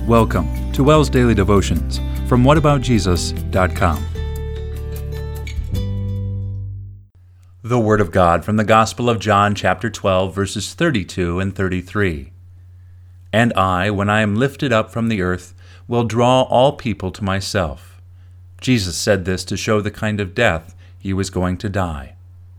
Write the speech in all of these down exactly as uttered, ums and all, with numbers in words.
Welcome to WELS Daily Devotions from what about jesus dot com. The Word of God from the Gospel of John, chapter twelve, verses thirty-two and thirty-three. And I, when I am lifted up from the earth, will draw all people to myself. Jesus said this to show the kind of death he was going to die.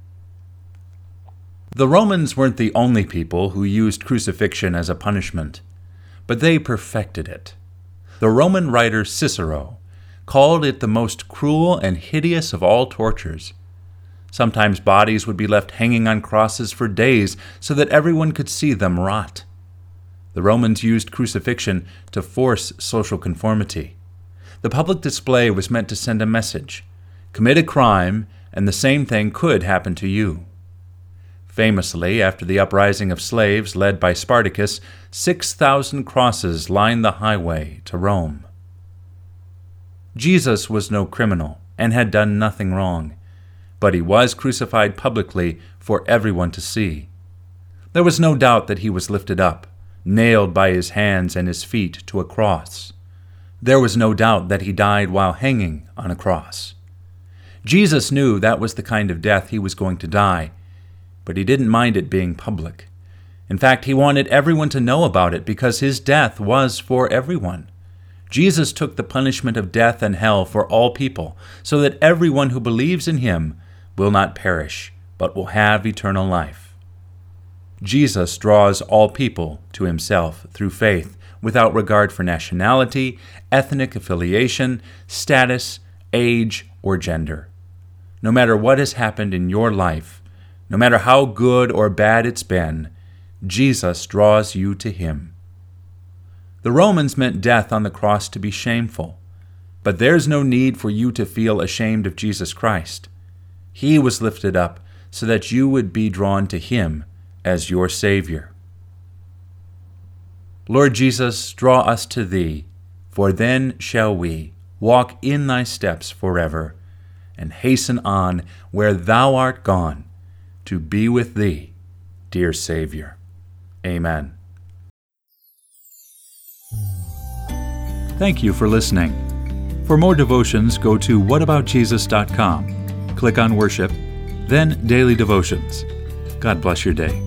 The Romans weren't the only people who used crucifixion as a punishment, but they perfected it. The Roman writer Cicero called it the most cruel and hideous of all tortures. Sometimes bodies would be left hanging on crosses for days so that everyone could see them rot. The Romans used crucifixion to force social conformity. The public display was meant to send a message: commit a crime, and the same thing could happen to you. Famously, after the uprising of slaves led by Spartacus, six thousand crosses lined the highway to Rome. Jesus was no criminal and had done nothing wrong, but he was crucified publicly for everyone to see. There was no doubt that he was lifted up, nailed by his hands and his feet to a cross. There was no doubt that he died while hanging on a cross. Jesus knew that was the kind of death he was going to die, but he didn't mind it being public. In fact, he wanted everyone to know about it because his death was for everyone. Jesus took the punishment of death and hell for all people, so that everyone who believes in him will not perish, but will have eternal life. Jesus draws all people to himself through faith, without regard for nationality, ethnic affiliation, status, age, or gender. No matter what has happened in your life, no matter how good or bad it's been, Jesus draws you to him. The Romans meant death on the cross to be shameful, but there's no need for you to feel ashamed of Jesus Christ. He was lifted up so that you would be drawn to him as your Savior. Lord Jesus, draw us to thee, for then shall we walk in thy steps forever, and hasten on where thou art gone, to be with thee, dear Savior. Amen. Thank you for listening. For more devotions, go to what about jesus dot com. Click on Worship, then Daily Devotions. God bless your day.